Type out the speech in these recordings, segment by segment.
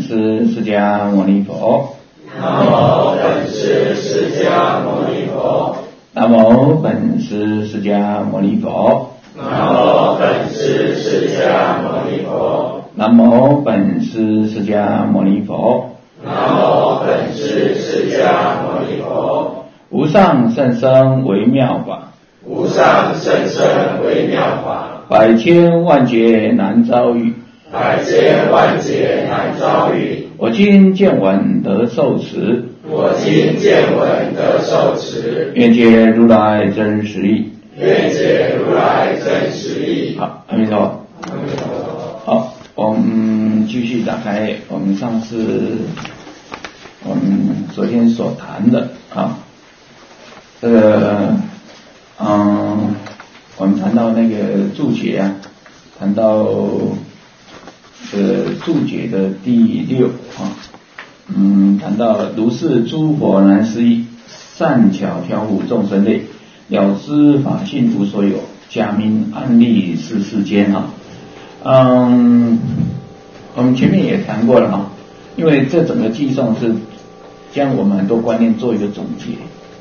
师释迦牟尼佛。 南无本师释迦牟尼佛。 南无本师释迦牟尼佛。 南无本师释迦牟尼佛。 南无本师释迦牟尼佛。 南无本师释迦牟尼佛。 无上甚深微妙法， 无上甚深微妙法， 百千万劫难遭遇， 百千万劫难遭遇。 我今见闻得受持， 我今见闻得受持， 愿解如来真实义。 愿解如来真实义。 好，阿弥陀佛。 阿弥陀佛。 好，我们继续打开我们上次我们昨天所谈的啊，这个我们谈到那个注解啊，谈到注解的第6啊，谈到如是诸佛难思议，善巧调伏众生类，了知法性无所有，假名安立是世间啊。我们前面也谈过了哈，因为这整个偈颂是将我们很多观念做一个总结。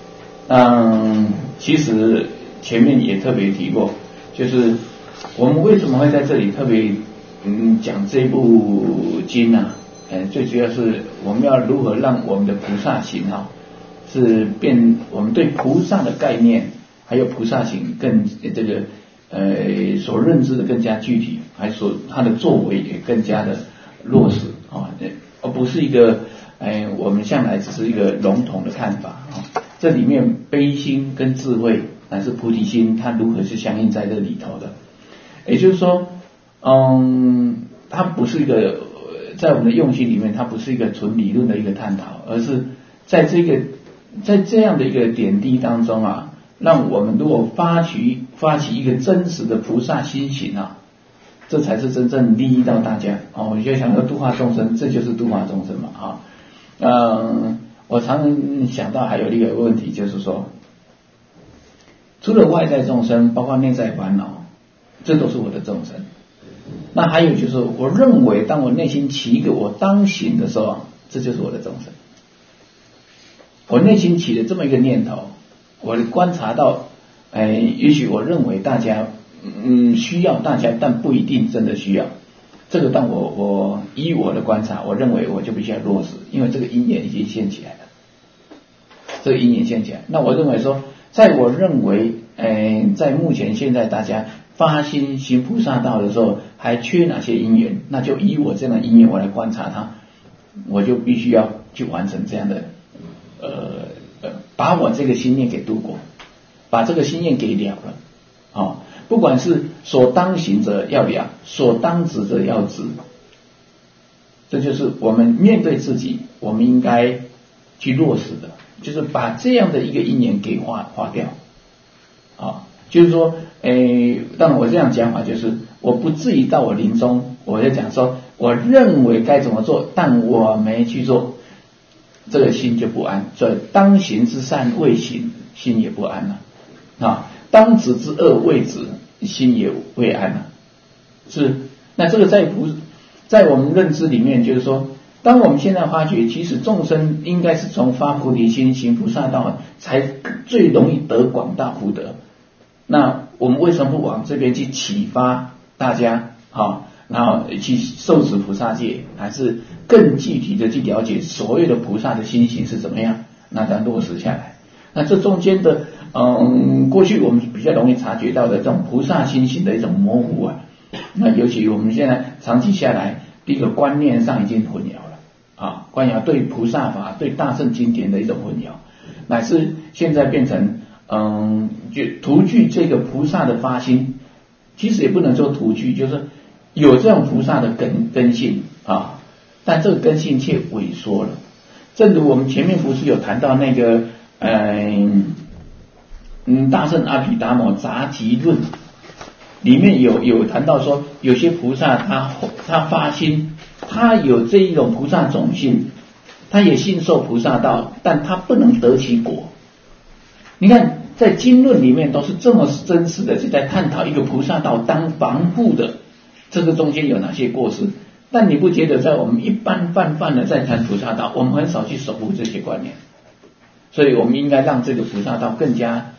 其实前面也特别提过，就是我们为什么会在这里特别讲这部经啊？最主要是我们要如何让我们的菩萨行是我们对菩萨的概念还有菩萨行更这个所认知的更加具体，还所他的作为也更加的落实啊，而不是一个我们向来只是一个笼统的看法啊。这里面悲心跟智慧乃至菩提心，它如何是相应在这里头的？也就是说，它不是一个在我们的用心里面，它不是一个纯理论的一个探讨，而是在这样的一个点滴当中啊，让我们如果发起一个真实的菩萨心行啊，这才是真正利益到大家哦。你就想到度化众生，这就是度化众生嘛啊。我常常想到还有一个问题，就是说，除了外在众生，包括内在烦恼，这都是我的众生。那还有就是，我认为当我内心起一个我当行的时候，这就是我的众生。我内心起了这么一个念头，我观察到，也许我认为大家需要大家，但不一定真的需要。这个当我依我的观察，我认为我就必须要落实，因为这个因缘已经现起来了。这个因缘现起来，那我认为说，在我认为，在目前现在大家发心行菩萨道的时候，还缺哪些因缘？那就以我这样的因缘，我来观察它，我就必须要去完成这样的，把我这个心念给度过，把这个心念给了了，不管是所当行者要了，所当执者要执，这就是我们面对自己，我们应该去落实的，就是把这样的一个因缘给化掉，就是说，当然我这样讲法，就是我不至于到我临终，我就讲说，我认为该怎么做，但我没去做，这个心就不安。所以当行之善未行，心也不安了当执之恶未执，心也未安了。是，那这个在我们认知里面，就是说，当我们现在发觉，其实众生应该是从发菩提心行菩萨道，才最容易得广大福德。那我们为什么不往这边去启发大家然后去受持菩萨戒，还是更具体的去了解所谓的菩萨的心行是怎么样，那它落实下来。那这中间的过去我们比较容易察觉到的这种菩萨心行的一种模糊啊，那尤其我们现在长期下来，第一个观念上已经混淆了观念对菩萨法对大乘经典的一种混淆，乃至现在变成就徒具这个菩萨的发心，其实也不能说徒具，就是有这种菩萨的根性但这个根性却萎缩了。正如我们前面不是有谈到那个大圣阿毗达摩杂集论里面有谈到说，有些菩萨他发心，他有这一种菩萨种性，他也信受菩萨道，但他不能得其果。你看在经论里面都是这么真实的，是在探讨一个菩萨道当防护的，这个中间有哪些过失， 但你不觉得在我们一般泛的在谈菩萨道，我们很少去守护这些观念，所以我们应该让这个菩萨道更加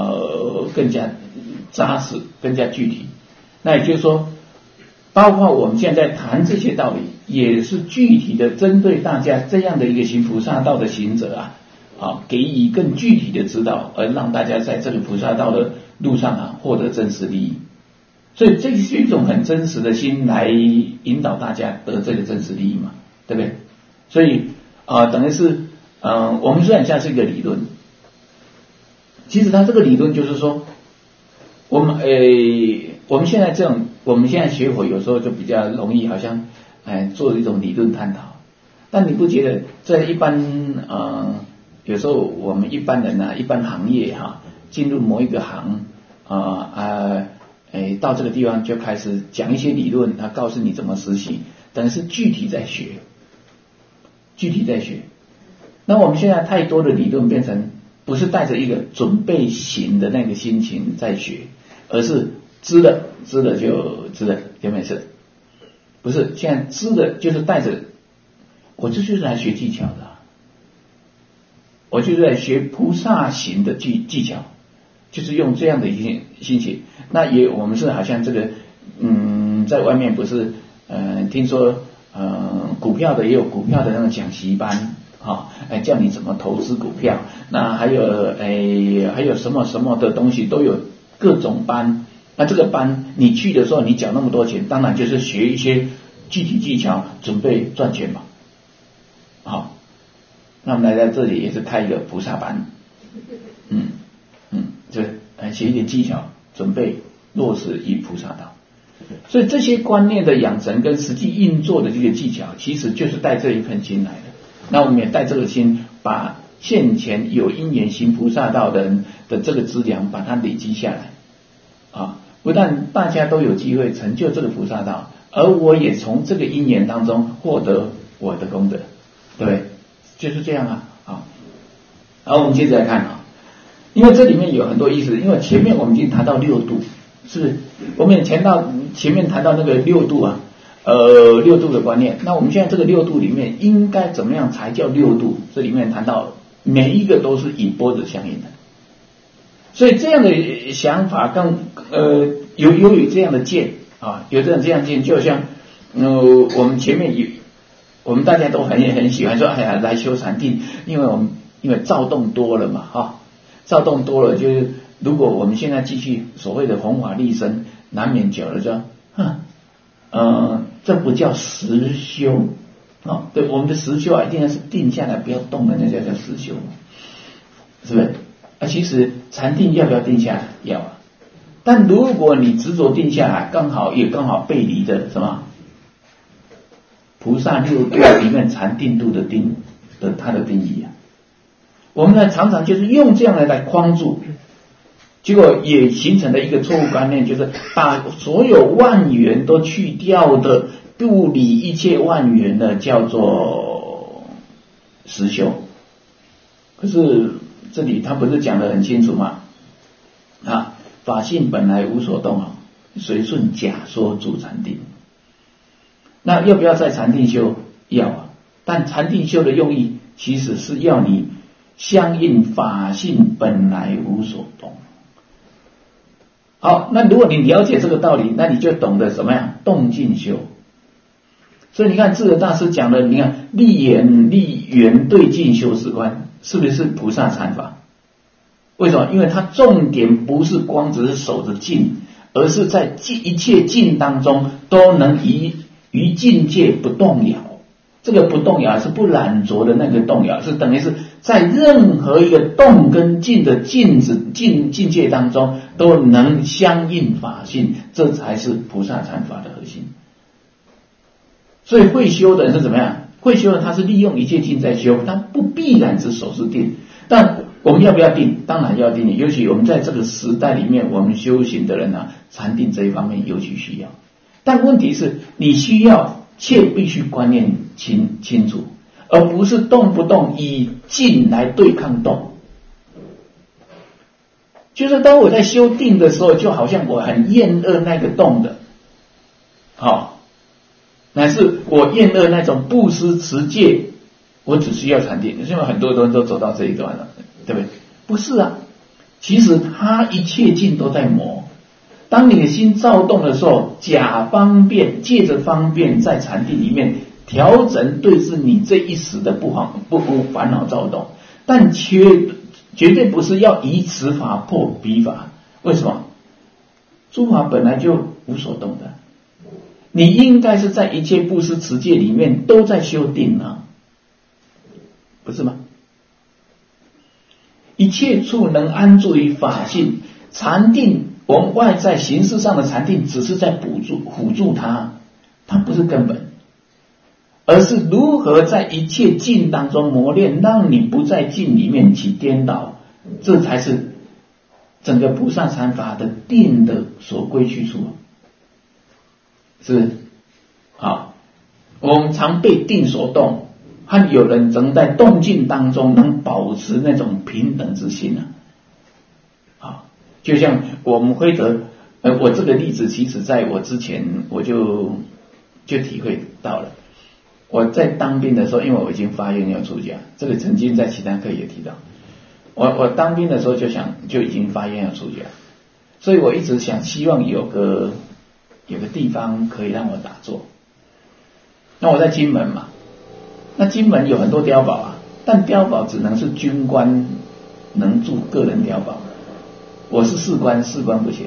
扎实，更加具体。那也就是说，包括我们现在谈这些道理，也是具体的针对大家这样的一个行菩萨道的行者给予更具体的指导，而让大家在这个菩萨道的路上获得真实利益。所以这是一种很真实的心来引导大家得这个真实利益嘛，对不对？所以等于是我们虽然像是一个理论，其实它这个理论就是说，我们现在这种，我们现在学佛有时候就比较容易，好像做一种理论探讨。但你不觉得在一般有时候我们一般人一般行业进入某一个行到这个地方就开始讲一些理论，他告诉你怎么实行，等于是具体在学。那我们现在太多的理论变成不是带着一个准备行的那个心情在学，而是知了就没事。不是，现在知了就是带着，我这就是来学技巧的，我就是来学菩萨行的技巧。就是用这样的一些心情，那我们是好像这个在外面不是听说股票的也有股票的那种讲习班叫你怎么投资股票，那还有什么的东西都有各种班，那这个班你去的时候你缴那么多钱，当然就是学一些具体技巧，准备赚钱嘛。好，那我们来在这里也是开一个菩萨班，就写一点技巧，准备落实于菩萨道。所以这些观念的养成跟实际运作的这个技巧，其实就是带这一份心来的。那我们也带这个心，把现前有因缘行菩萨道的人的这个资粮，把它累积下来不但大家都有机会成就这个菩萨道，而我也从这个因缘当中获得我的功德，对不对？就是这样好，我们接着来看因为这里面有很多意思，因为前面我们已经谈到六度，是不是？我们也前面谈到那个六度六度的观念。那我们现在这个六度里面应该怎么样才叫六度？这里面谈到每一个都是以波折相应的，所以这样的想法跟有这样的见有这样见，就像我们前面我们大家都很喜欢说，来修禅定，因为躁动多了嘛躁动多了，就是如果我们现在继续所谓的弘法利生，难免久了就这不叫实修对，我们的实修一定要是定下来不要动的，那叫实修，是不是？其实禅定要不要定下来？要但如果你执着定下来，刚好背离的什么菩萨六度里面禅定度的它的定义我们呢常常就是用这样来框住，结果也形成了一个错误观念，就是把所有万缘都去掉的，不理一切万缘的叫做实修。可是这里他不是讲得很清楚吗？法性本来无所动随顺假说主禅定。那要不要在禅定修？要但禅定修的用意其实是要你相应法性本来无所动。好，那如果你了解这个道理，那你就懂得什么样动静修。所以你看智者大师讲的，你看立言立缘对境修止观，是不是菩萨禅法？为什么？因为它重点不是光只是守着境，而是在一切境当中都能于境界不动摇。这个不动摇是不染着的那个动摇，是等于是在任何一个动跟静的境界当中都能相应法性，这才是菩萨禅法的核心。所以会修的人是怎么样？会修的他是利用一切境在修，他不必然只守是定。但我们要不要定？当然要定，尤其我们在这个时代里面，我们修行的人禅定这一方面尤其需要。但问题是你需要且必须观念清楚，而不是动不动以静来对抗动。就是当我在修定的时候，就好像我很厌恶那个动的， 乃是我厌恶那种布施持戒，我只需要禅定。现在很多人都走到这一段了，对不对？不是啊，其实他一切境都在磨。当你的心躁动的时候，假方便，借着方便在禅定里面调整对治你这一时的不烦恼躁动，但绝对不是要以此法破彼法。为什么？诸法本来就无所动的，你应该是在一切布施持戒里面都在修定啊，不是吗？一切处能安住于法性，禅定我们外在形式上的禅定只是在辅助它，它不是根本，而是如何在一切境当中磨练，让你不在境里面起颠倒，这才是整个菩萨禅法的定的所归去处。是好，我们常被定所动，和有人仍在动静当中能保持那种平等之心啊。好，就像我们会得，我这个例子其实在我之前我就体会到了。我在当兵的时候，因为我已经发愿要出家，这个曾经在其他课也提到。我当兵的时候就已经发愿要出家，所以我一直希望有个地方可以让我打坐。那我在金门嘛，那金门有很多碉堡啊，但碉堡只能是军官能住个人碉堡，我是士官不行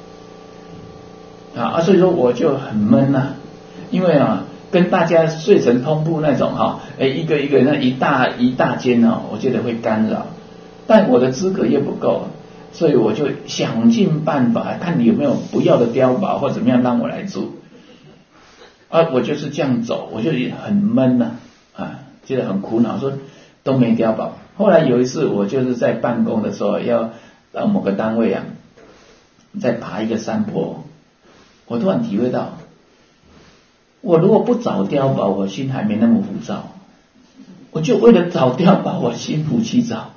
啊，所以说我就很闷啊，因为啊跟大家睡成通铺那种哈，一个那一大间哦，我觉得会干扰，但我的资格又不够，所以我就想尽办法看你有没有不要的碉堡或怎么样让我来住啊，我就是这样走，我就很闷啊，觉得很苦恼，说都没碉堡。后来有一次我就是在办公的时候要到某个单位啊，在爬一个山坡，我突然体会到，我如果不找碉堡，我心还没那么浮躁，我就为了找碉堡，我心浮气躁，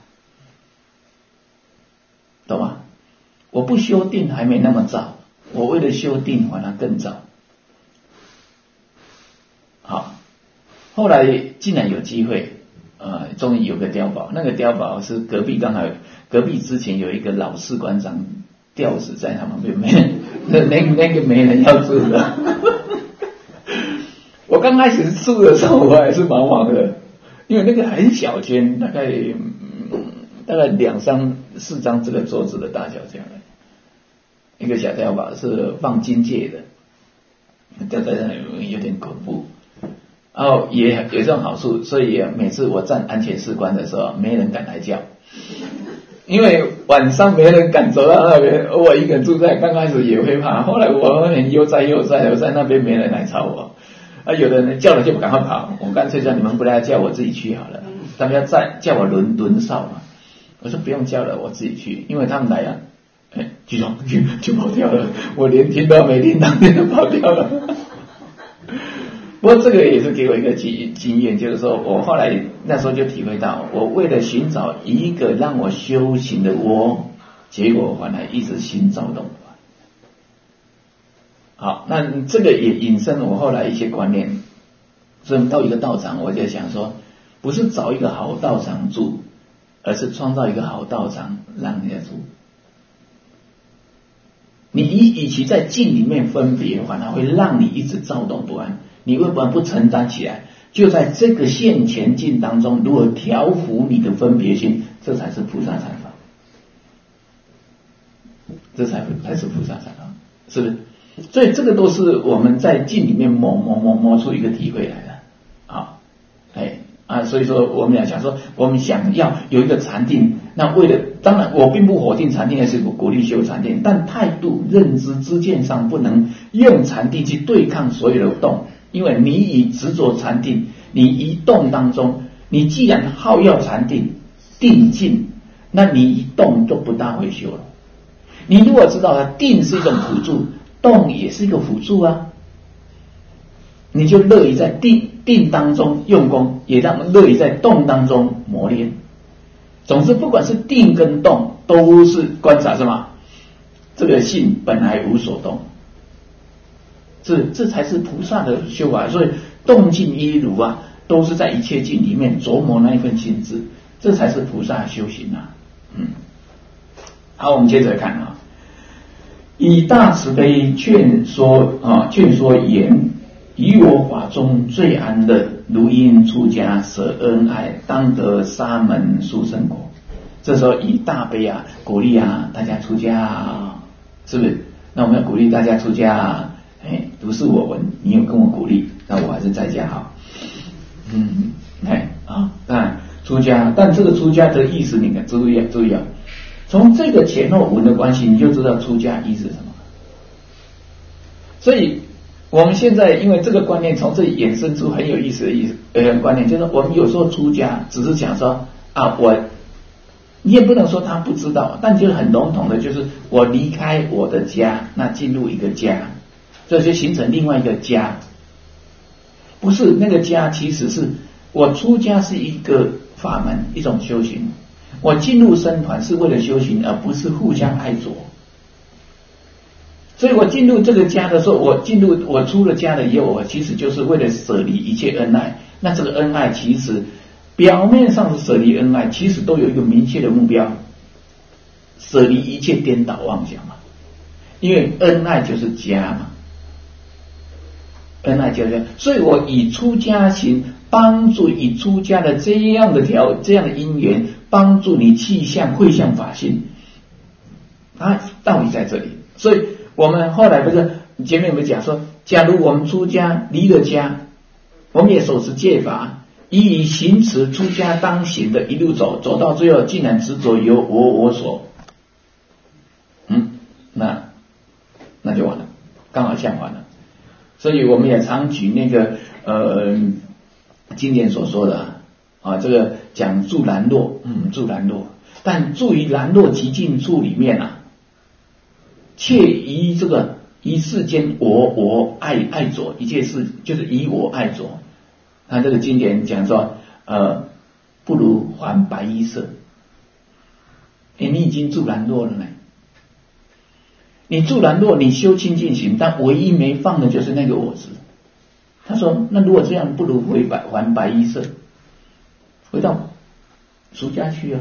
懂吗？我不修定还没那么躁，我为了修定反而更躁。好，后来竟然有机会，终于有个碉堡，那个碉堡是隔壁之前有一个老士官长吊死在他旁边，那个没人要住的。我刚开始住的时候，我还是茫茫的，因为那个很小间，大概2-3-4张这个桌子的大小这样的一个小碉堡，是放金戒的，吊在那里有点恐怖。然后也有这种好处，所以每次我站安全士官的时候，没人敢来叫，因为晚上没人敢走到那边，我一个人住在，刚开始也会怕，后来我很悠哉，我在那边没人来吵我，有的人叫了就赶快跑，我干脆叫你们不来叫，我自己去好了，他们要叫我轮哨嘛，我说不用叫了，我自己去，因为他们来啊，局长就跑掉了，我连听都没听到，就跑掉了。不过这个也是给我一个经验，就是说我后来那时候就体会到，我为了寻找一个让我修行的窝，结果反而一直心躁动。好，那这个也引申我后来一些观念，所以到一个道场，我就想说，不是找一个好道场住，而是创造一个好道场让人家住。你与其在境里面分别，反而会让你一直躁动不安。你为什么不承担起来？就在这个现前境当中，如何调伏你的分别心，这才是菩萨禅法，这才是菩萨禅法，是不是？所以这个都是我们在境里面摸出一个体会来的，所以说我们要想说，我们想要有一个禅定，那为了，当然我并不否定禅定，也是鼓励修禅定，但态度、认知、知见上不能用禅定去对抗所有的动。因为你以执着禅定，你一动当中，你既然好要禅定定静，那你一动就不大会修了。你如果知道它定是一种辅助，动也是一个辅助啊，你就乐于在定当中用功，也让乐于在动当中磨练。总之不管是定跟动，都是观察什么？这个性本来无所动。 这才是菩萨的修法。所以动静一如啊，都是在一切境里面琢磨那一份心智，这才是菩萨修行啊。好，我们接着看啊，以大慈悲劝说言，于我法中最安乐，如因出家舍恩爱，当得沙门殊胜果。这时候以大悲啊，鼓励啊大家出家啊，是不是？那我们要鼓励大家出家啊，如是我闻，你有跟我鼓励，那我还是在家好。出家，但这个出家的意思，你看注意啊，从这个前后文的关系，你就知道出家意思是什么。所以我们现在因为这个观念从这里衍生出很有意思的观念，就是我们有时候出家只是想说啊，你也不能说他不知道，但就是很笼统的，就是我离开我的家，那进入一个家，这就形成另外一个家。不是那个家，其实是我出家是一个法门，一种修行。我进入僧团是为了修行，而不是互相爱着。所以我进入这个家的时候，我出了家了以后，我其实就是为了舍离一切恩爱。那这个恩爱其实表面上是舍离恩爱，其实都有一个明确的目标，舍离一切颠倒妄想嘛。因为恩爱就是家嘛，恩爱就是家，所以我以出家行帮助以出家的这样的因缘，帮助你气象会向法性，道理在这里。所以我们后来不是前面有没有讲说，假如我们出家离了家，我们也守持戒法，以行持出家当行的一路走到最后，竟然执着有我所，那就完了，刚好相反了。所以我们也常举那个经典所说的这个讲住兰若，但住于兰若极静处里面啊，切以这个一世间我爱着一切事，就是以我爱着。他这个经典讲说不如还白衣色。你已经住兰若了呢，你住兰若，你修清净行，但唯一没放的就是那个我执。他说那如果这样，不如还白衣色，回到出家去啊。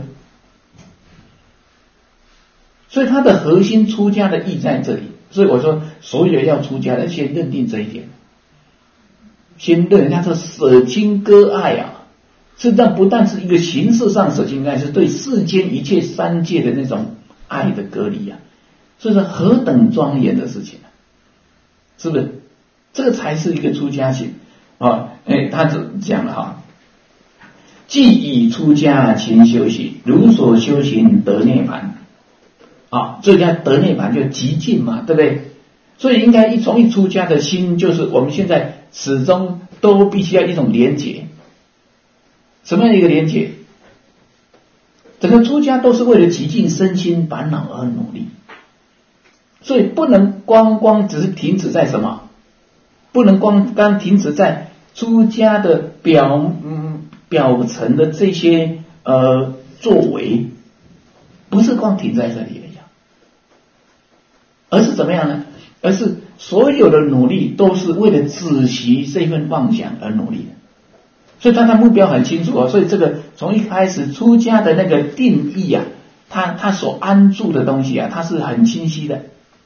所以他的核心出家的意在这里。所以我说所有要出家的先认定这一点，先认人家说舍亲割爱啊，实际上不但是一个形式上舍亲割爱，是对世间一切三界的那种爱的隔离啊，所以说何等庄严的事情啊，是不是？这个才是一个出家行啊。他讲了既以出家勤修行，如所修行得涅槃这叫得涅槃，就极尽嘛，对不对？所以应该从一出家的心，就是我们现在始终都必须要一种连结。什么样的一个连结？整个出家都是为了极尽身心烦恼而努力，所以不能光只是停止在什么？不能光停止在出家的表层的这些作为，不是光停在这里而已，而是怎么样呢？而是所有的努力都是为了止息这份妄想而努力的。所以他的目标很清楚所以这个从一开始出家的那个定义啊，他所安住的东西啊，它是很清晰的，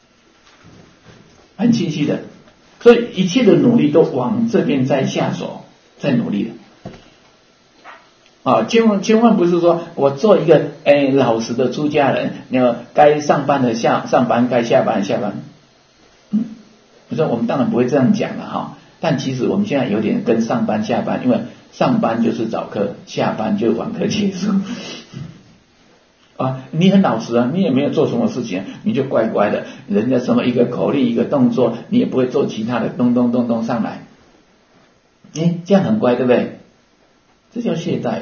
很清晰的。所以一切的努力都往这边在下手，在努力的千万不是说我做一个老实的出家人，该上班的上班，该下班下班。不是，我们当然不会这样讲了但其实我们现在有点跟上班下班，因为上班就是早课，下班就晚课结束你很老实你也没有做什么事情，你就乖乖的，人家什么一个口令一个动作，你也不会做其他的咚咚咚咚上来，这样很乖，对不对？这叫懈怠，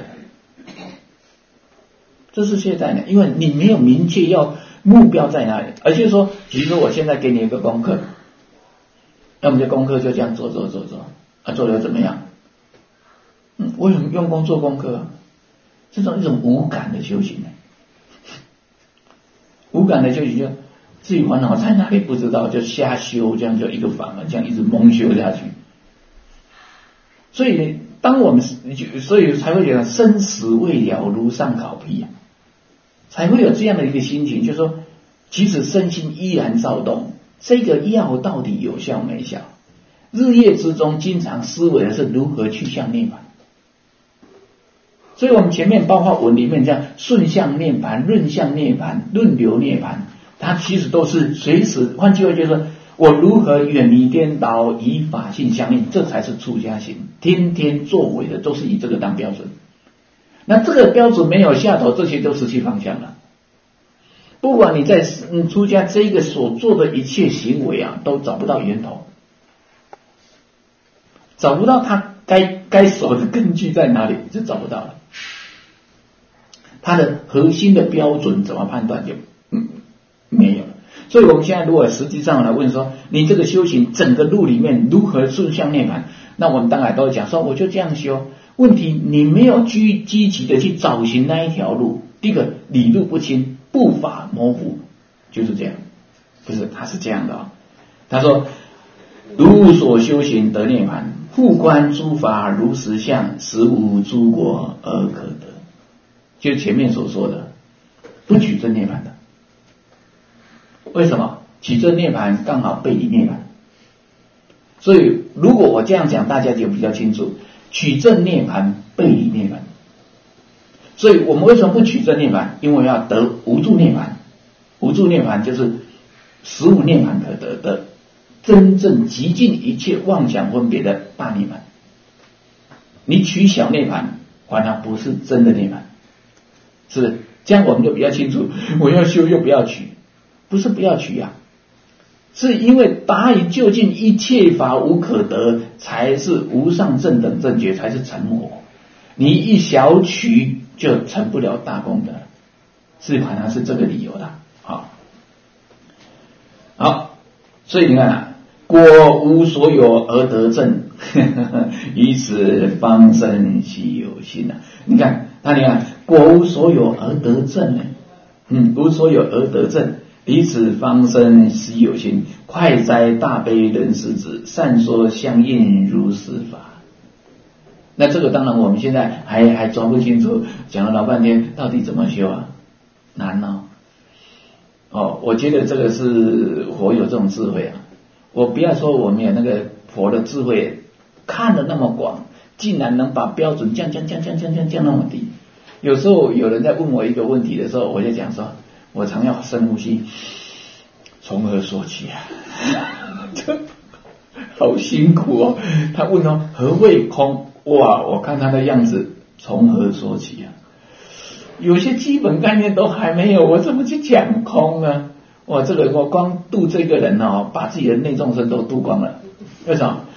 这是懈怠呢，因为你没有明确要目标在哪里，而且说，比如说我现在给你一个功课，那我们的功课就这样做做了怎么样？我很用功做功课，这种一种无感的修行无感的修行就至于烦恼在哪里不知道，就瞎修，这样就一个法门，这样一直蒙修下去。所以当我们所以才会觉得生死未了，如上考妣啊，才会有这样的一个心情，就是说，即使身心依然躁动，这个药到底有效没效？日夜之中经常思维的是如何去向涅槃。所以我们前面包括文里面这样顺向涅槃、论向涅槃、论流涅槃，它其实都是随时，换句话就是说，我如何远离颠倒，以法性相应，这才是出家行。天天作为的都是以这个当标准。那这个标准没有下头，这些都失去方向了。不管你在出家这个所做的一切行为啊，都找不到源头，找不到它该守的根据在哪里，就找不到了。它的核心的标准怎么判断就没有了。所以我们现在如果实际上来问说，你这个修行整个路里面如何顺向涅槃，那我们当然都讲说我就这样修。问题你没有积极的去找寻那一条路，第一个理路不清，步法模糊，就是这样。不是，他是这样的啊。他说如所修行得涅槃，复观诸法如实相，实无诸过而可得。就是前面所说的不取真涅槃的。为什么？取真涅槃刚好背离涅槃。所以如果我这样讲，大家就比较清楚，取真涅槃背离涅槃。所以我们为什么不取真涅槃？因为要得无住涅槃。无住涅槃就是实无涅槃可得的真正极尽一切妄想分别的大涅槃。你取小涅槃，反而不是真的涅槃。是这样，我们就比较清楚。我要修又不要取，不是不要取啊，是因为达于究竟一切法无可得，才是无上正等正觉，才是成佛。你一小取就成不了大功德，是反而是这个理由的。好，所以你看啊，果无所有而得正，以此方生其有心啊。你看，果无所有而得正呢，无所有而得正，以此方生其有心，快哉大悲人世子，善说相应如是法。那这个当然我们现在还抓不清楚，讲了老半天，到底怎么修啊？难哦。我觉得这个是佛有这种智慧啊。我不要说我们有那个佛的智慧，看得那么广，竟然能把标准降那么低。有时候有人在问我一个问题的时候，我就讲说，我常要深呼吸，从何说起啊？好辛苦哦。他问何谓空？哇，我看他的样子，从何说起啊？有些基本概念都还没有，我怎么去讲空呢？哇，这个我光度这个人把自己的内众生都度光了。为什么？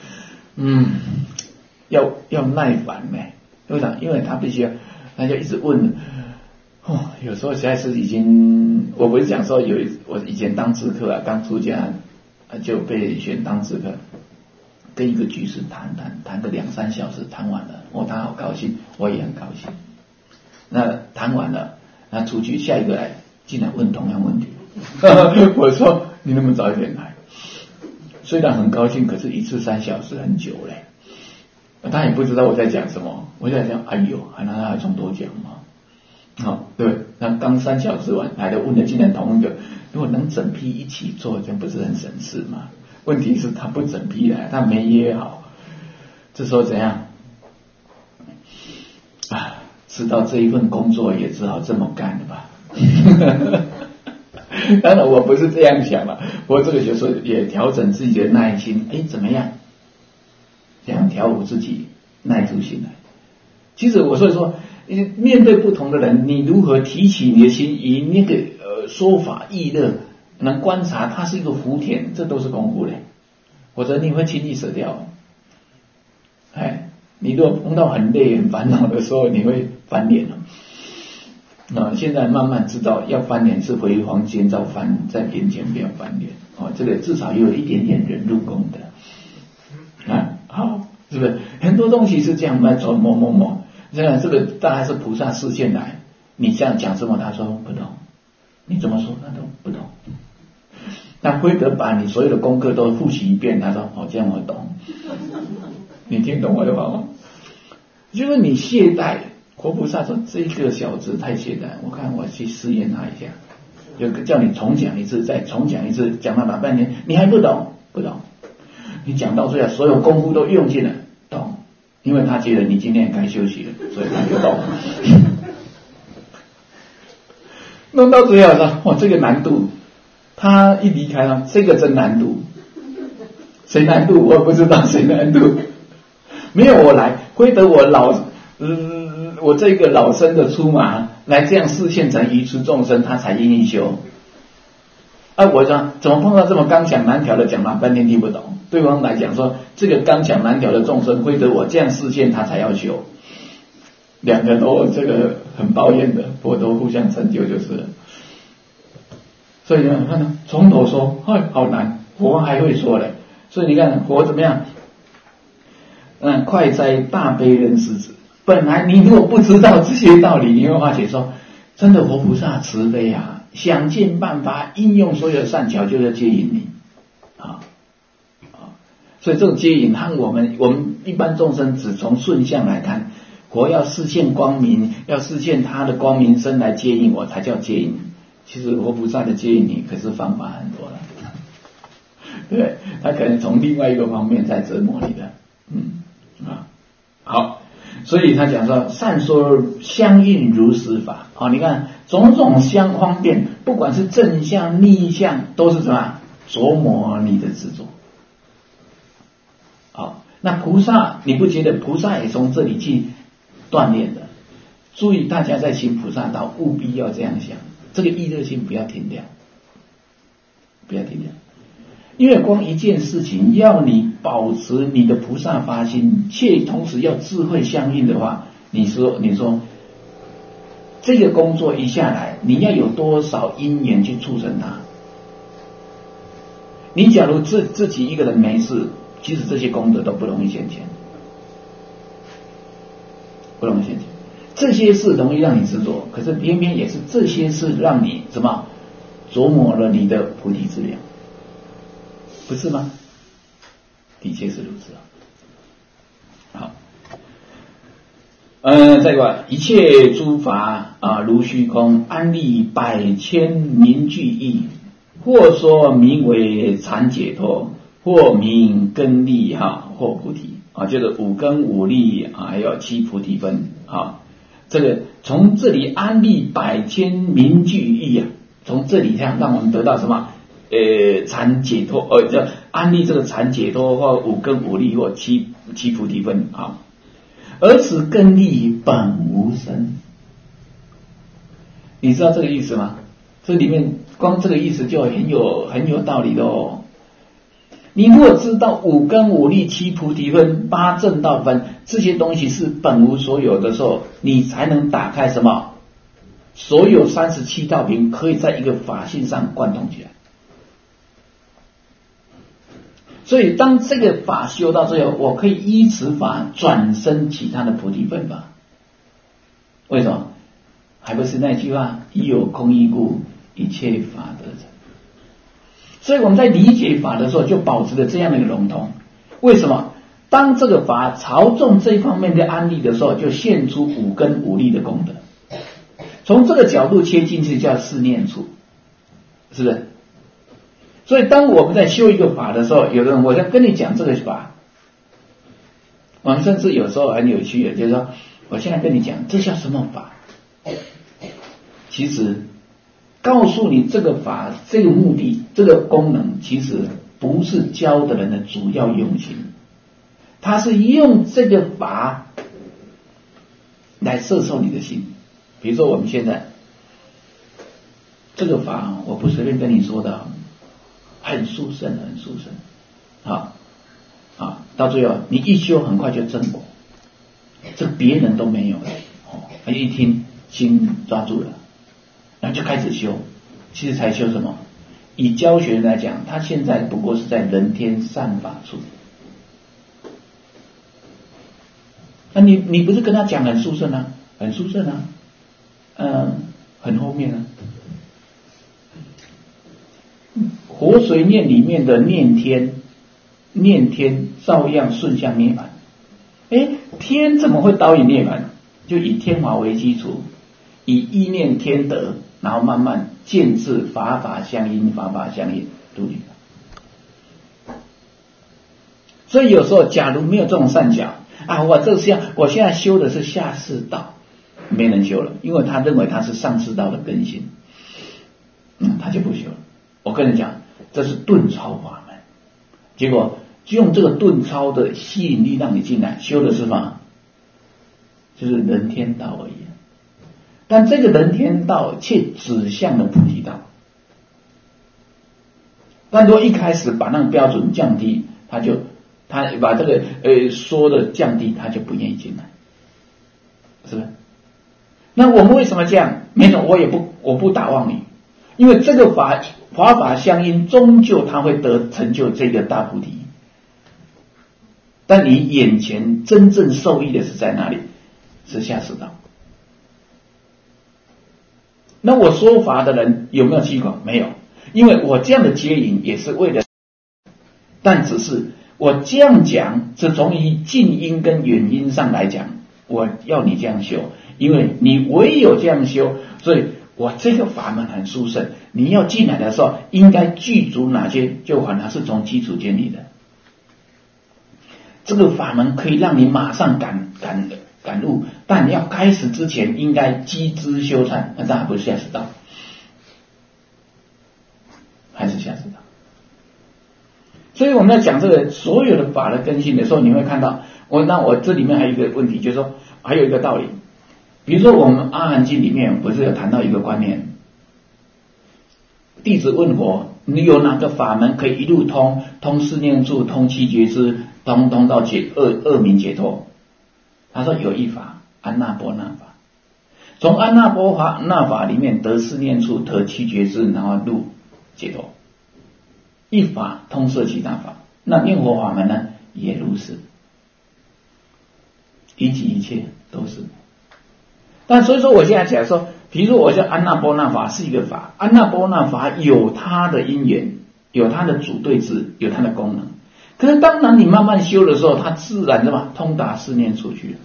要耐烦呢？为什么？因为他必须要，他就一直问。有时候实在是已经，我不是讲说我以前当知客啊，刚出家就被选当知客，跟一个居士谈个2-3小时，谈完了，他好高兴，我也很高兴。那谈完了，那出去下一个来，竟然问同样问题。我说你能不能早一点来？虽然很高兴，可是一次3小时很久嘞。他也不知道我在讲什么，我在讲哎呦，那他还从头讲嘛。对，那刚3小时完来的问的竟然同一个，如果能整批一起做，这样不是很省事吗？问题是他不整批来，他没约好，这时候怎样？知道这一份工作也只好这么干了吧。当然我不是这样想了，不过这个就是也调整自己的耐心。怎么样？这样调伏自己耐住心来。其实我所以说，面对不同的人，你如何提起你的心，以那个说法议乐，能观察它是一个福田，这都是功夫嘞。否则你会轻易舍掉。你如果碰到很累很烦恼的时候，你会翻脸了。现在慢慢知道要翻脸是回房间照翻，在眼前不要翻脸。这个至少有一点点忍辱功德。好，是不是？很多东西是这样来琢磨。这个当然是菩萨示现来，你这样讲什么，他说不懂；你怎么说，他都不懂。 辉德把你所有的功课都复习一遍，他说这样我懂。你听懂我的话吗？就是你懈怠，活菩萨说这个小子太懈怠，我看我去试验他一下，就叫你重讲一次，再重讲一次，讲了老半天，你还不懂，你讲到最后所有功夫都用尽了，懂，因为他觉得你今天该休息了，所以他就懂。弄到最后说这个难度，他一离开了，这个真难度，谁难度我不知道，谁难度没有我来，亏得我我这个老生的出马来这样示现成愚痴众生，他才愿意修。我说怎么碰到这么刚强难调的，讲了半天听不懂。对方来讲说这个刚强难调的众生，亏得我这样示现他才要修。两个都这个很抱怨的，佛都互相成就就是了。所以你看从头说，好难，佛还会说嘞。所以你看佛怎么样？快哉大悲人师子！本来你如果不知道这些道理，你会发觉说，真的佛菩萨慈悲啊，想尽办法应用所有的善巧，就是接引你所以这种接引和我们一般众生只从顺相来看，佛要示现光明，要示现他的光明身来接引我，才叫接引。其实佛菩萨的接引你可是方法很多了，对，他可能从另外一个方面在折磨你的。好，所以他讲说善说相应如实法。你看种种相方便，不管是正向逆向，都是什么琢磨你的执着。那菩萨你不觉得菩萨也从这里去锻炼的？注意大家在行菩萨道务必要这样想，这个意乐心不要停掉，因为光一件事情要你保持你的菩萨发心，且同时要智慧相应的话，你说这个工作一下来，你要有多少因缘去促成它？你假如自己一个人没事，其实这些功德都不容易现前，这些事容易让你执着，可是偏偏也是这些事让你什么琢磨了你的菩提资粮，不是吗？的确是如此好，再一个一切诸法如虚空，安立百千名句义，或说名为禅解脱，或名根利或菩提就是五根五力还有七菩提分这个从这里安立百千名句义从这里让我们得到什么？禅解脱叫安立这个禅解脱或五根五力或七菩提分而此根利本无生。你知道这个意思吗？这里面光这个意思就很有道理的哦。你如果知道五根五力七菩提分八正道分这些东西是本无所有的时候，你才能打开什么？所有37道品可以在一个法性上贯通起来。所以当这个法修到最后，我可以依此法转生其他的菩提分法。为什么？还不是那句话，亦有空义故，一切法得成。所以我们在理解法的时候就保持了这样的一个融通。为什么？当这个法朝重这一方面的安立的时候，就现出五根五力的功德。从这个角度切进去叫四念处，是不是？所以当我们在修一个法的时候，有的人我在跟你讲这个法，我们甚至有时候很有趣的，就是说我现在跟你讲这叫什么法，其实告诉你这个法这个目的这个功能，其实不是教的人的主要用心，他是用这个法来摄受你的心。比如说我们现在这个法，我不随便跟你说的，很殊胜，到最后你一修很快就证果，这别人都没有了一听心抓住了，然后就开始修。其实才修什么？以教学来讲，他现在不过是在人天善法处。那你不是跟他讲很殊胜啊，很殊胜啊，很后面啊。 活水念里面的念天照样顺向涅槃。天怎么会导引涅槃？就以天法为基础，以意念天德，然后慢慢渐至法法相应，法法相应度涅槃。所以有时候假如没有这种善巧啊，我现在修的是下士道，没人修了，因为他认为他是上士道的根性，他就不修了。我跟你讲，这是顿超法门，结果就用这个顿超的吸引力让你进来，修的是什么？就是人天道而已。但这个人天道却指向了菩提道。但如果一开始把那个标准降低，他把这个说的降低，他就不愿意进来，是不是？那我们为什么这样？没错，我不打妄语，因为这个法法相应，终究他会成就这个大菩提。但你眼前真正受益的是在哪里？是下士道。那我说法的人有没有欺诳？没有，因为我这样的接引也是为了，但只是我这样讲，是从于近因跟远因上来讲，我要你这样修，因为你唯有这样修，所以我这个法门很殊胜，你要进来的时候应该具足哪些，就反而是从基础建立的。这个法门可以让你马上感悟，但你要开始之前应该积资修忏，那当然不是下士道，还是下士道。所以我们要讲这个所有的法的根性的时候，你会看到我这里面还有一个问题，就是说还有一个道理，比如说我们阿含经里面不是有谈到一个观念，弟子问佛，你有哪个法门可以一路通四念处，通七觉支，通到恶名解脱？他说有一法，安那波那法，从安那波那法里面得四念处，得七觉支，然后入解脱。一法通摄其他法，那念佛法门呢也如是，一即一切都是。但所以说我现在讲说，比如说我讲安那波那法是一个法，安那波那法有它的因缘，有它的主对治，有它的功能。可是当然你慢慢修的时候，它自然的嘛通达四念处去了。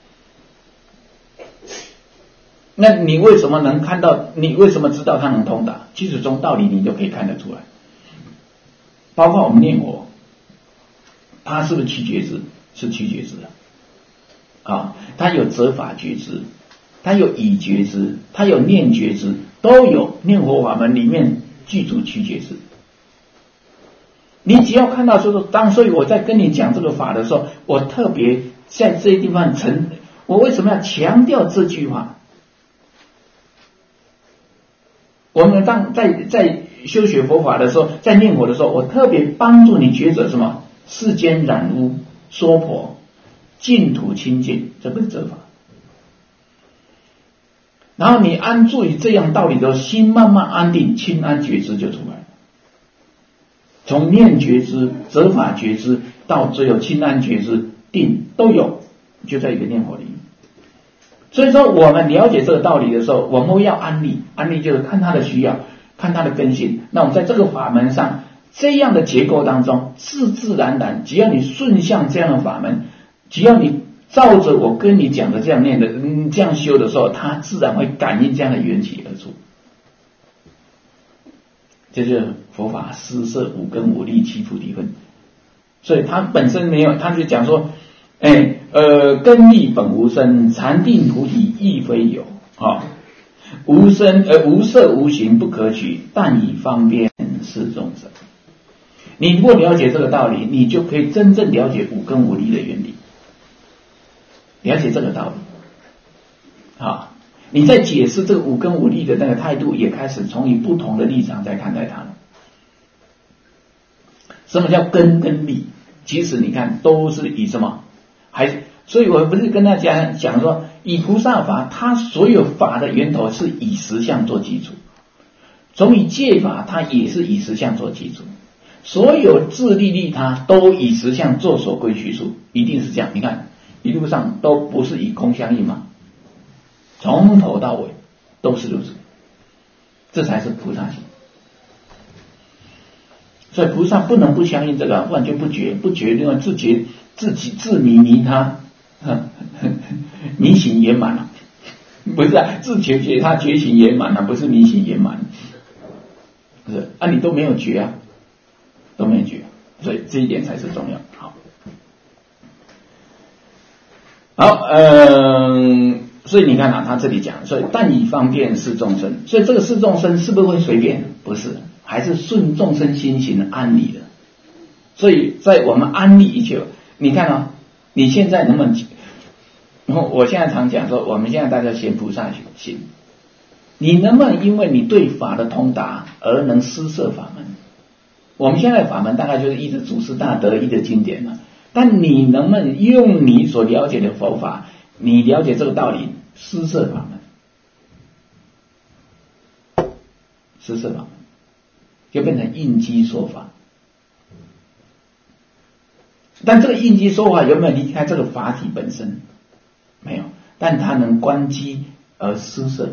那你为什么能看到？你为什么知道它能通达？其实从道理你就可以看得出来。包括我们念佛，它是不是七觉支？是七觉支啊，它有择法觉支，它有已觉支，它有念觉支，都有。念佛法门里面具足七觉支。你只要看到说所以我在跟你讲这个法的时候，我特别在这些地方我为什么要强调这句话？我们在修学佛法的时候，在念佛的时候，我特别帮助你觉得什么？世间染污娑婆，净土清净，这不是责法。然后你安住于这样道理的时候，心慢慢安定，清安觉知就出来了。从念觉知、责法觉知到最后清安觉知、定都有，就在一个念佛里面。所以说我们了解这个道理的时候，我们要安立就是看他的需要，看他的根性。那我们在这个法门上这样的结构当中，自然，只要你顺向这样的法门，只要你照着我跟你讲的这样念的，这样修的时候，它自然会感应这样的缘起而出。这就是佛法施设五根五力七菩提分。所以它本身没有，他就讲说根力本无生，禅定菩提亦非有无生无色无形不可取，但以方便示众生。你如果了解这个道理，你就可以真正了解五根五力的原理，了解这个道理你在解释这个五根五力的那个态度，也开始从你不同的立场在看待它了。什么叫根跟力？其实你看都是以什么？所以我不是跟大家讲说，以菩萨法，它所有法的源头是以实相做基础，从以戒法，它也是以实相做基础，所有自利利他都以实相做所归叙述，一定是这样。你看一路上都不是以空相应吗？从头到尾都是如此，这才是菩萨行。 所以菩萨不能不相信这个，不然就不觉，不觉另外自己自迷他，迷醒圆满了，不是啊，自觉他觉醒圆满了，不是迷醒圆满，不是啊，你都没有觉啊，都没有觉，所以这一点才是重要。好，所以你看啊，他这里讲，所以但以方便示众生，所以这个示众生是不是会随便？不是，还是顺众生心行安理的。所以在我们安利一切，你看啊，你现在能不能？然后我现在常讲说，我们现在大家学菩萨行，你能不能因为你对法的通达而能施设法门？我们现在的法门大概就是依着祖师大德、依着经典嘛。但你能不能用你所了解的佛法，你了解这个道理，施设法门，施设法门就变成应机说法。但这个应机说法有没有离开这个法体本身？没有，但它能观机而施设，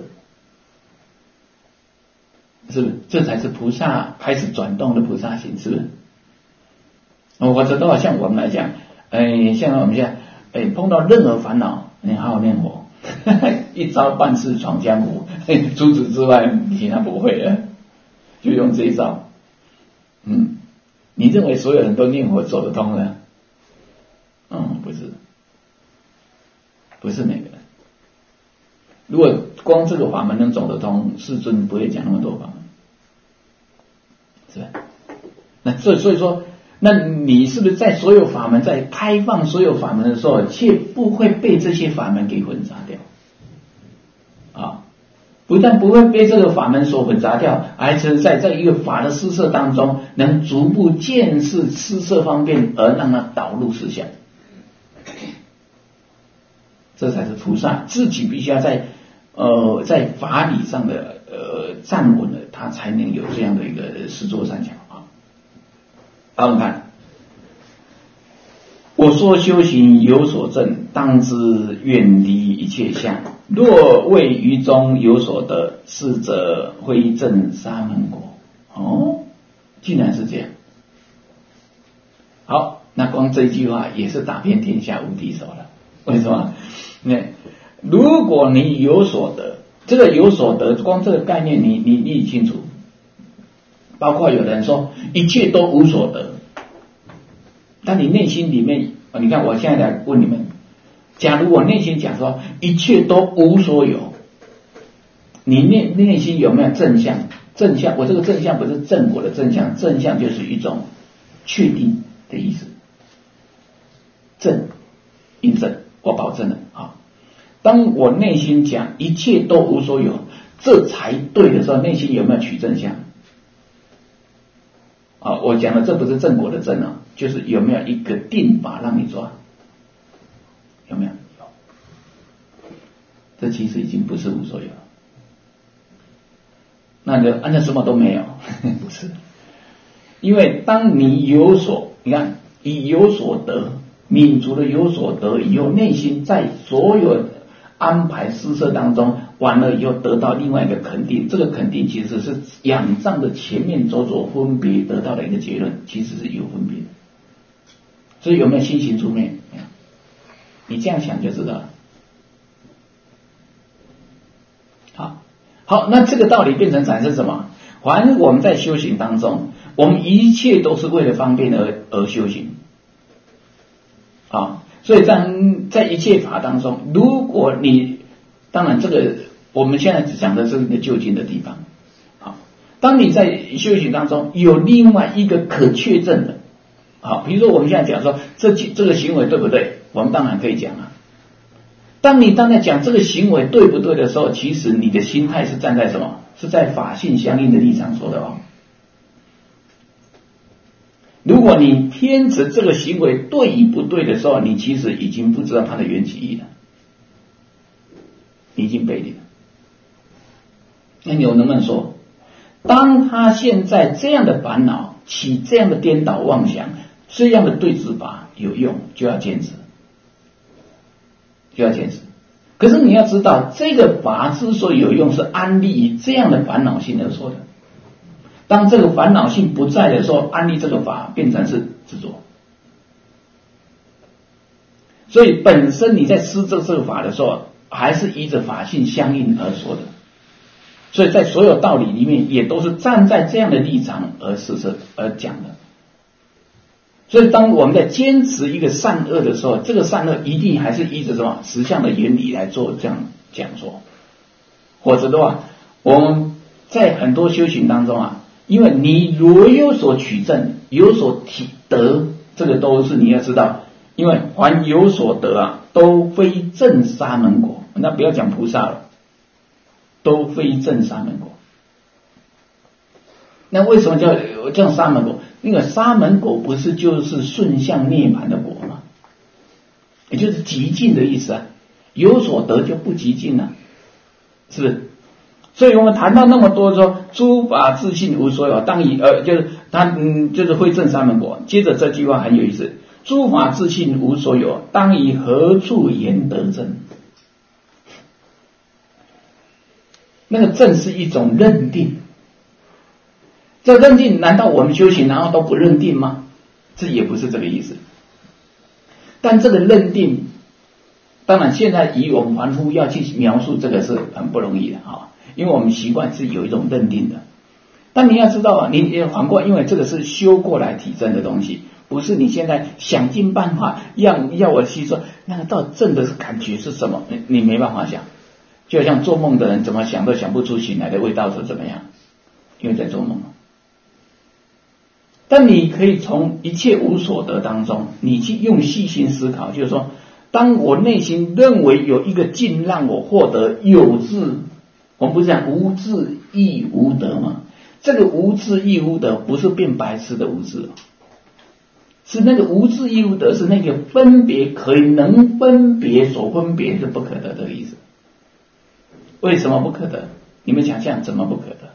是不是？这才是菩萨开始转动的菩萨行，是不是？或者都好像我们来讲，像我们现在，碰到任何烦恼，你好好念佛，一招半式闯江湖，除此之外，其他不会了，就用这一招。你认为所有人都念佛走得通了？不是每个人。如果光这个法门能走得通，世尊不会讲那么多法门，是吧？那所以说。那你是不是在所有法门，在开放所有法门的时候，却不会被这些法门给混杂掉？不但不会被这个法门所混杂掉，而且在一个法的施设当中，能逐步见识施设方便，而让它导入实相。这才是菩萨自己必须要在法理上的站稳了，他才能有这样的一个实作善巧。好，我们看，我说修行有所证，当知远离一切相。若未于中有所得，是则非证沙门果。竟然是这样。好，那光这一句话也是打遍天下无敌手了。为什么？如果你有所得，这个有所得，光这个概念你理清楚。包括有人说一切都无所得，但你内心里面，你看我现在来问你们，假如我内心讲说一切都无所有，你内心有没有正向？正向，我这个正向不是正果的正向，正向就是一种确定的意思。正，印证，我保证了啊。当我内心讲一切都无所有，这才对的时候，内心有没有取正向？我讲的这不是正果的正就是有没有一个定法让你抓？有没有？有。这其实已经不是无所有了。那就按照什么都没有，不是。因为当你有所，你看以有所得，满足了有所得以后，内心在所有安排施设当中，完了以后得到另外一个肯定，这个肯定其实是仰仗的前面种种分别得到的一个结论，其实是有分别的。所以有没有心行出面？你这样想就知道了。好，那这个道理变成产生什么？凡我们在修行当中，我们一切都是为了方便而修行。所以在一切法当中，如果你当然这个我们现在只讲的是一个就近的地方。当你在修行当中有另外一个可确证的，比如说我们现在讲说这个行为对不对，我们当然可以讲啊。当你在讲这个行为对不对的时候，其实你的心态是站在什么？是在法性相应的立场说的如果你偏执这个行为对与不对的时候，你其实已经不知道它的缘起义了，你已经背离了。那你能不能说，当他现在这样的烦恼起这样的颠倒妄想，这样的对治法有用，就要坚持，可是你要知道，这个法之所以有用，是安立于这样的烦恼性而说的。 当这个烦恼性不在的时候，安立这个法变成是执着。所以本身你在施这个法的时候，还是依着法性相应而说的。所以在所有道理里面，也都是站在这样的立场而讲的。所以当我们在坚持一个善恶的时候，这个善恶一定还是依着什么实相的原理来做这样讲说。否则的话，我们在很多修行当中啊，因为你若有所取证，有所体得，这个都是你要知道，因为凡有所得啊，都非正沙门果。那不要讲菩萨了，都非正沙门果。那为什么叫沙门果？那个沙门果不是就是顺向涅槃的果吗？也就是极尽的意思啊。有所得就不极尽了，是不是？所以我们谈到那么多说诸法自性无所有，当以就是他就是会证沙门果。接着这句话很有意思，诸法自性无所有，当以何处言得证？那个证是一种认定。这认定难道我们修行然后都不认定吗？这也不是这个意思。但这个认定，当然现在以我们凡夫要去描述这个是很不容易的啊，因为我们习惯是有一种认定的。但你要知道啊，你反过，因为这个是修过来体证的东西，不是你现在想尽办法要我去说那个到证的感觉是什么，你没办法想。就像做梦的人怎么想都想不出醒来的味道是怎么样，因为在做梦。但你可以从一切无所得当中，你去用细心思考，就是说，当我内心认为有一个境让我获得有智，我们不是讲无智亦无得吗？这个无智亦无得不是变白痴的无智，是那个无智亦无得，是那个分别可以能分别所分别是不可得的意思。为什么不可得？你们想象怎么不可得？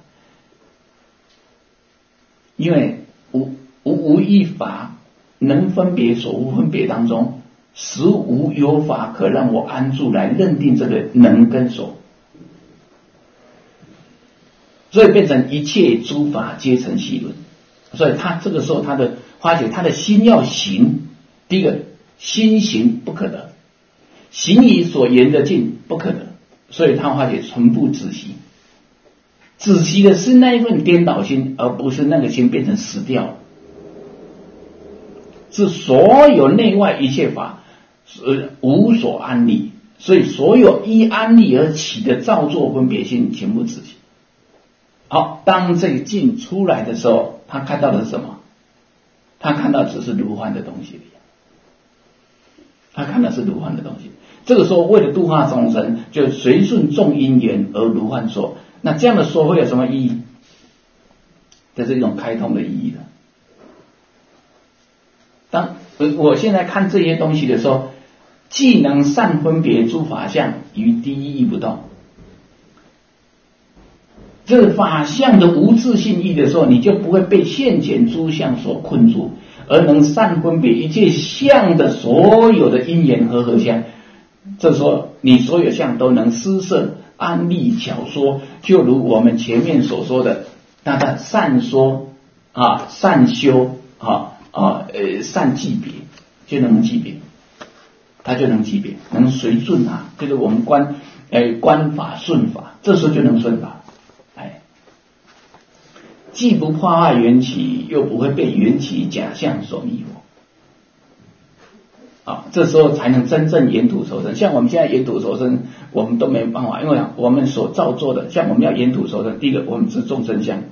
因为无一法能分别所无分别当中，实无有法可让我安住来认定这个能跟所，所以变成一切诸法皆成戏论。所以他这个时候他的发觉他的心要行，第一个心行不可得，行以所言的境不可得，所以他发觉全部止息。止息的是那一份颠倒心，而不是那个心变成死掉，是所有内外一切法无所安立，所以所有依安立而起的造作分别心全部止息。好，当这个境出来的时候，他看到的是什么？他看到只是如幻的东西，他看到是如幻的东西。这个时候为了度化众生，就随顺众因缘而如幻说。那这样的说会有什么意义？这是一种开通的意义的。当我现在看这些东西的时候，既能善分别诸法相于第一义不动，这个法相的无自性义的时候，你就不会被现前诸相所困住，而能善分别一切相的所有的因缘和相。这时候你所有相都能施设安立巧说，就如我们前面所说的那个善说啊、善修善记别，就能记别，他就能记别，能随顺啊，就是我们观法顺法，这时候就能顺法。既不破坏缘起，又不会被缘起假象所迷惑。这时候才能真正沿途求生。像我们现在沿途求生，我们都没办法，因为我们所造作的，像我们要沿途求生，第一个我们知众生相，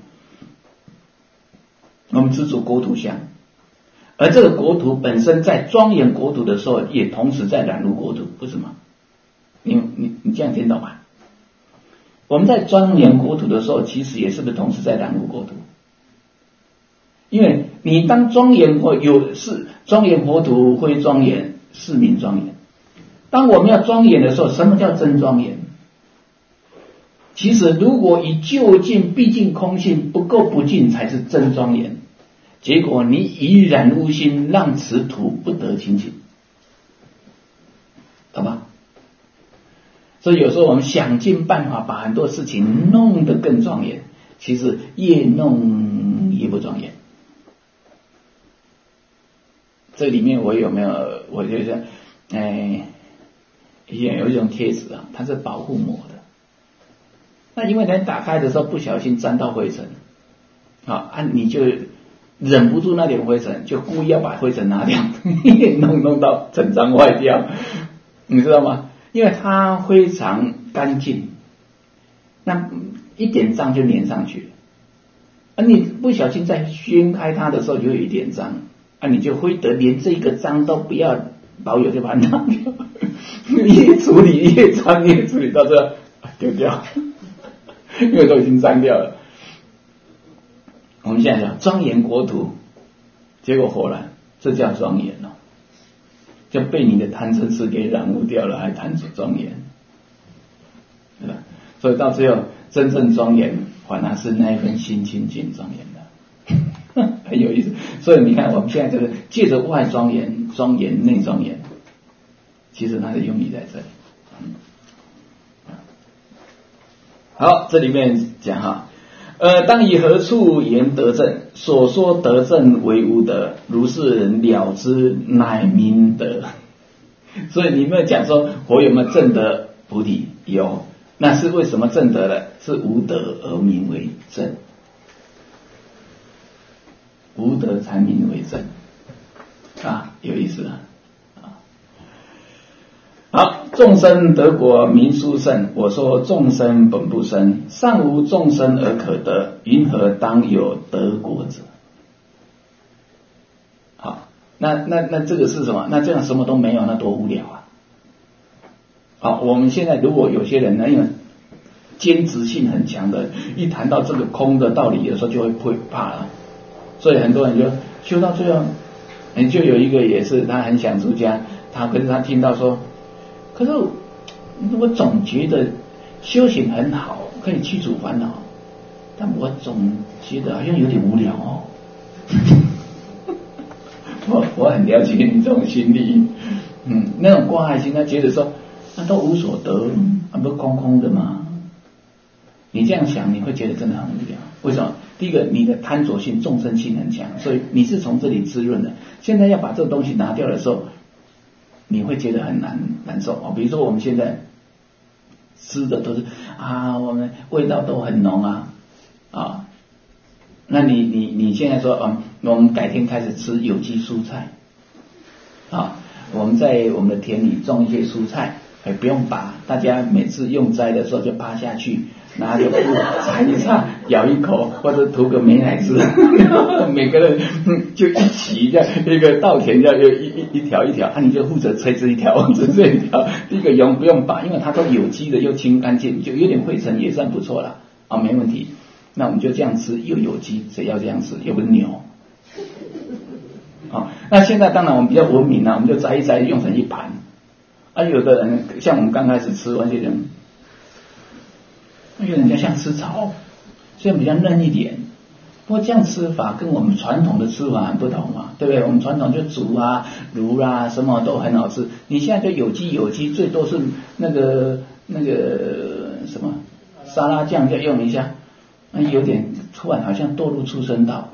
我们知足国土相，而这个国土本身在庄严国土的时候，也同时在染入国土，不是吗？你这样听懂吗？我们在庄严国土的时候，其实也是不是同时在染入国土？因为你当庄严庄严国土非庄严，是名庄严。当我们要庄严的时候，什么叫真庄严？其实如果以就近毕竟空性不够不净，才是真庄严。结果你以染污心，让此土不得清净，懂吗？所以有时候我们想尽办法把很多事情弄得更庄严，其实越弄不庄严。这里面我有没有？我觉得，以前有一种贴纸啊，它是保护膜的。那因为你打开的时候不小心沾到灰尘，你就忍不住那点灰尘，就故意要把灰尘拿掉，弄到整张坏掉，你知道吗？因为它非常干净，那一点脏就粘上去了。你不小心再掀开它的时候，就有一点脏，你就会得连这个脏都不要保有，就把它拿掉。越处理越脏，越处理到这丢掉，因为都已经脏掉了。我们现在讲庄严国土，结果果然这叫庄严哦，就被你的贪嗔痴给染污掉了，还谈出庄严，对吧？所以到最后真正庄严，反而是那一份心清净庄严的，很有意思。所以你看，我们现在这个借着外庄严、庄严、内庄严，其实它的用意在这里。好，这里面讲哈。当以何处言得正？所说得正为无德，如是人了之，乃明德。所以你没有讲说我有没有正得菩提？有，那是为什么正得了？是无德而名为正，无德才名为正有意思啊。好，众生得果名殊胜。我说众生本不生，尚无众生而可得，云何当有得果者？好，那这个是什么？那这样什么都没有，那多无聊啊！好，我们现在如果有些人呢，因为坚持性很强的，一谈到这个空的道理，有时候就会怕了，所以很多人就修到最后，就有一个也是他很想出家，可是他听到说。可是我总觉得修行很好，可以去除烦恼，但我总觉得好像有点无聊哦。我很了解你这种心理，那种挂碍心，他觉得说那都无所得，不是空空的吗？你这样想，你会觉得真的很无聊。为什么？第一个，你的贪着性、众生性很强，所以你是从这里滋润的。现在要把这个东西拿掉的时候，你会觉得很难受比如说我们现在吃的都是我们味道都很浓那你现在说我们改天开始吃有机蔬菜我们在我们的田里种一些蔬菜，不用拔，大家每次用摘的时候就趴下去，拿着布擦一擦，咬一口，或者涂个美乃滋，每个人就一起这样一个稻田这样一条一条，你就负责吹这一条，吹这一条。第一个不用拔，因为它都有机的，又清干净，就有点灰尘也算不错了没问题。那我们就这样吃，又有机，谁要这样吃？又不是牛。那现在当然我们比较文明我们就摘一摘，用成一盘。有的人像我们刚开始吃完这人，人家像吃草，虽然比较嫩一点，不过这样吃法跟我们传统的吃法很不同对不对？我们传统就煮卤什么都很好吃。你现在就有机，最多是那个什么沙拉酱就用一下，有点突然好像堕入畜生道。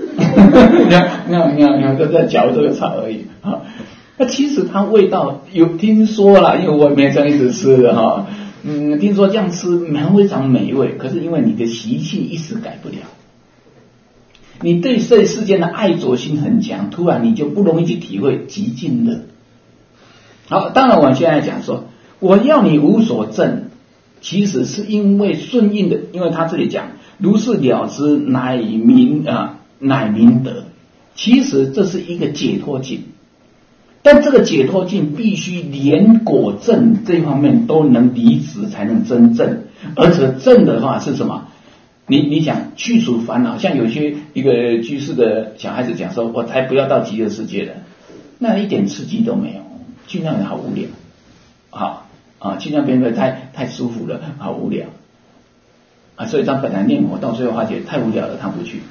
你都在嚼这个草而已那其实它味道有听说啦，因为我也没这样一直吃的听说这样吃非常美味，可是因为你的习性一时改不了，你对这世间的爱着心很强，突然你就不容易去体会极尽乐。好，当然我现在讲说，我要你无所证，其实是因为顺应的，因为他这里讲如是了知，乃明德。其实这是一个解脱境，但这个解脱境必须连果证这一方面都能离职才能真正，而且正的话是什么？你想去除烦恼，像有些一个居士的小孩子讲说，我才不要到极乐世界了，那一点刺激都没有，去那里好无聊，去那边太舒服了，好无聊所以他本来念佛到最后发觉太无聊了，他不去。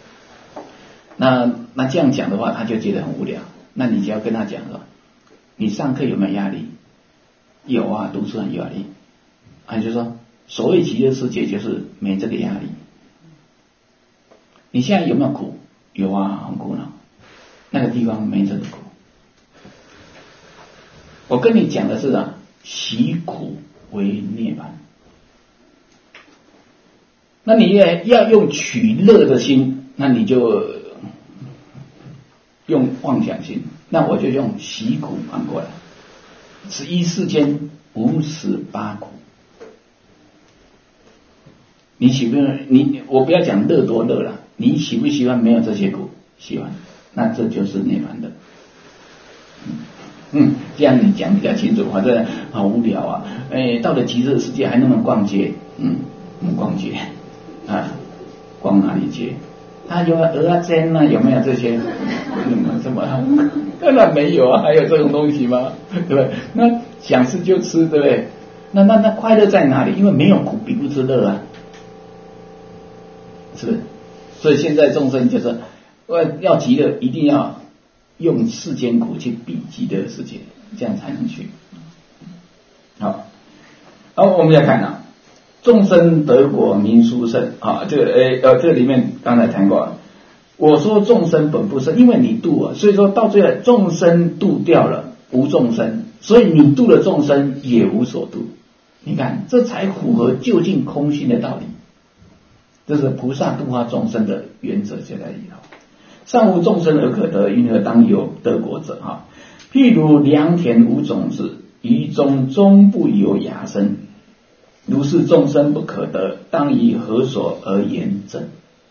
那这样讲的话，他就觉得很无聊。那你就要跟他讲了，你上课有没有压力？有读书很有压力。就说所谓极乐世界就是没这个压力。 你现在有没有苦？有啊，很苦恼。那个地方没这个苦。我跟你讲的是习苦为涅槃。那你也要用取乐的心，那你就用妄想心，那我就用习苦反过来。11世间58苦。你喜不喜欢？我不要讲乐多乐了，你喜不喜欢没有这些苦？喜欢，那这就是涅槃的。这样你讲比较清楚，反正好无聊啊！到了极乐世界还那么逛街，逛街啊，逛哪里街？有鹅啊煎啊，有没有这些？什么？当然没有啊，还有这种东西吗？对不对？那想吃就吃，对不对？那快乐在哪里？因为没有苦，比不知乐啊。是不是？所以现在众生就是要极乐，一定要用世间苦去避极乐世界，这样才能去。好，我们要看众生得果名殊胜这里面刚才谈过，我说众生本不生，因为你度所以说到最后众生度掉了，无众生，所以你度了众生也无所度。你看，这才符合究竟空性的道理。这是菩萨度化众生的原则就在里头。尚无众生而可得，云何当有得果者？譬如良田无种子，于中终不有芽生。如是众生不可得，当以何所而言证？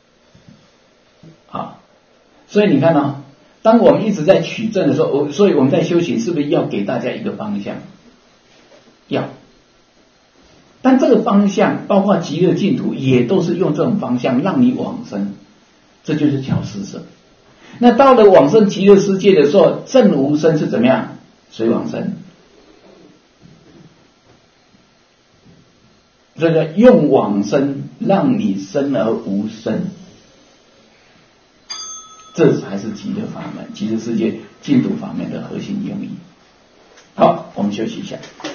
所以你看当我们一直在取证的时候，所以我们在修行是不是要给大家一个方向？要。但这个方向包括极乐净土也都是用这种方向让你往生，这就是巧施舍。那到了往生极乐世界的时候，证无生是怎么样？谁往生？这个用往生让你生而无生，这才是极乐法门、极乐世界净土法门的核心用意。好，我们休息一下。